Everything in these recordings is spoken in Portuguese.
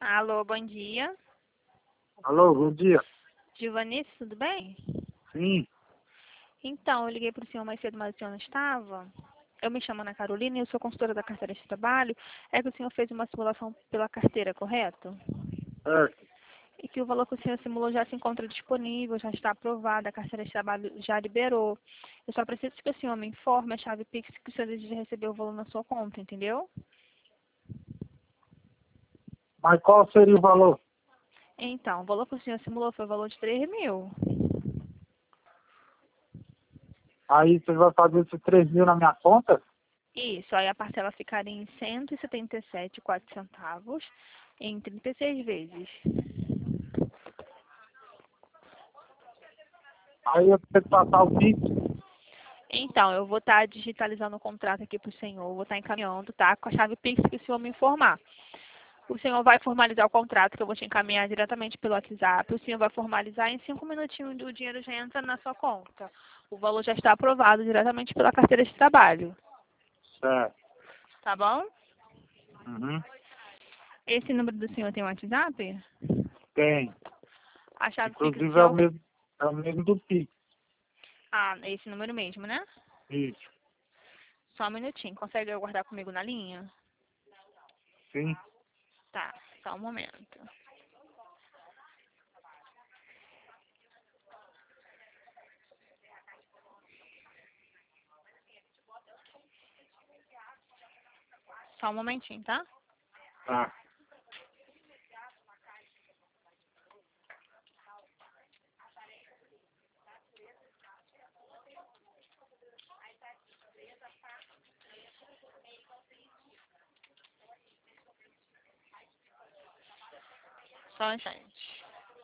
Alô, bom dia. Alô, bom dia. Gilvanice, tudo bem? Sim, Então, eu liguei para o senhor mais cedo, mas o senhor não estava. Eu me chamo Ana Carolina e eu sou consultora da carteira de trabalho. É que o senhor fez uma simulação pela carteira, correto? certo. E que o valor que o senhor simulou já se encontra disponível, já está aprovado, a carteira de trabalho já liberou. Eu só preciso que o senhor me informe a chave Pix que o senhor deseja receber o valor na sua conta, entendeu? Mas qual seria o valor? Então, o valor que o senhor simulou foi o valor de 3.000. Aí você vai fazer esses 3.000 na minha conta? Isso, aí a parcela ficaria em 177,04 em 36 vezes. Aí eu tenho que passar o Pix. Então, eu vou estar digitalizando o contrato aqui para o senhor, vou estar encaminhando, tá? Com a chave Pix que o senhor me informar. O senhor vai formalizar o contrato que eu vou te encaminhar diretamente pelo WhatsApp. O senhor vai formalizar em 5 minutinhos o dinheiro já entra na sua conta. O valor já está aprovado diretamente pela carteira de trabalho. Certo. Tá bom? Uhum. Esse número do senhor tem WhatsApp? Tem. A chave Pix do Inclusive senhor? é o mesmo do Pix. Ah, esse número mesmo, né? Isso. Só um minutinho. Consegue aguardar comigo na linha? Sim. Tá, só um momento. Só um momentinho, tá? Tá. Só um instante.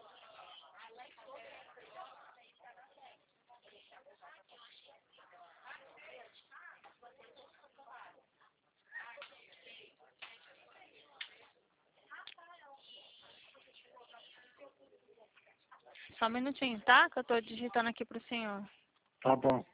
Só um minutinho, tá? Que eu tô digitando aqui pro senhor. Tá bom.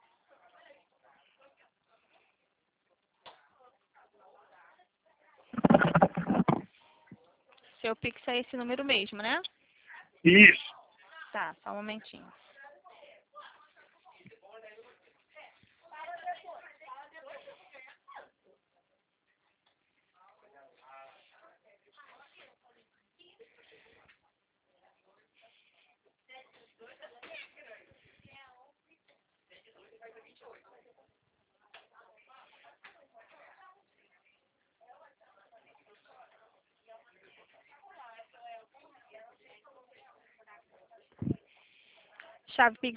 Seu Pix é esse número mesmo, né? Isso. Tá, só um momentinho. Chave Pix